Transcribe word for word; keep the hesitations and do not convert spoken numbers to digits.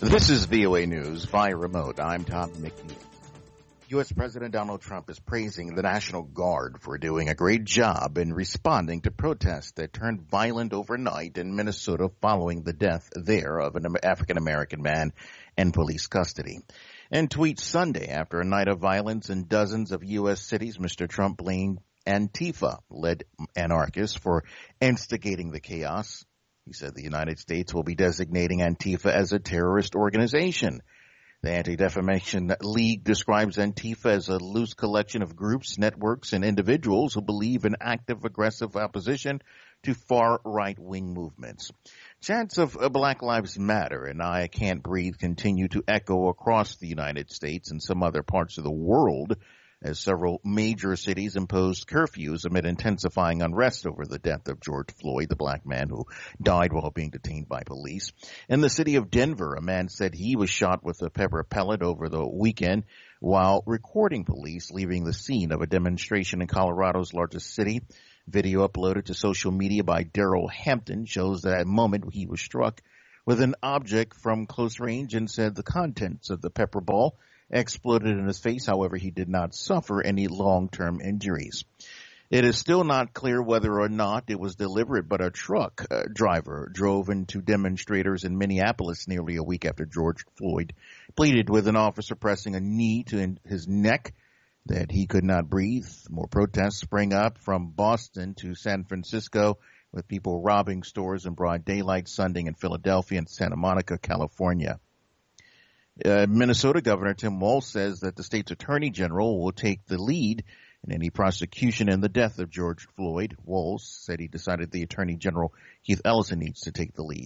This is V O A News via remote. I'm Tom McNeil. U S. President Donald Trump is praising the National Guard for doing a great job in responding to protests that turned violent overnight in Minnesota following the death there of an African-American man in police custody. In tweets Sunday, after a night of violence in dozens of U S cities, Mister Trump blamed Antifa-led anarchists for instigating the chaos. He said the United States will be designating Antifa as a terrorist organization. The Anti-Defamation League describes Antifa as a loose collection of groups, networks, and individuals who believe in active, aggressive opposition to far right-wing movements. Chants of Black Lives Matter and I Can't Breathe continue to echo across the United States and some other parts of the world as several major cities imposed curfews amid intensifying unrest over the death of George Floyd, the black man who died while being detained by police. In the city of Denver, a man said he was shot with a pepper pellet over the weekend while recording police leaving the scene of a demonstration in Colorado's largest city. Video uploaded to social media by Daryl Hampton shows that at the moment he was struck with an object from close range and said the contents of the pepper ball exploded in his face. However, he did not suffer any long-term injuries. It is still not clear whether or not it was deliberate, but a truck uh, driver drove into demonstrators in Minneapolis nearly a week after George Floyd pleaded with an officer pressing a knee to in his neck that he could not breathe. More protests sprang up from Boston to San Francisco, with people robbing stores in broad daylight Sunday in Philadelphia and Santa Monica, California. Uh, Minnesota Governor Tim Walz says that the state's attorney general will take the lead in any prosecution in the death of George Floyd. Walz said he decided the attorney general, Keith Ellison, needs to take the lead.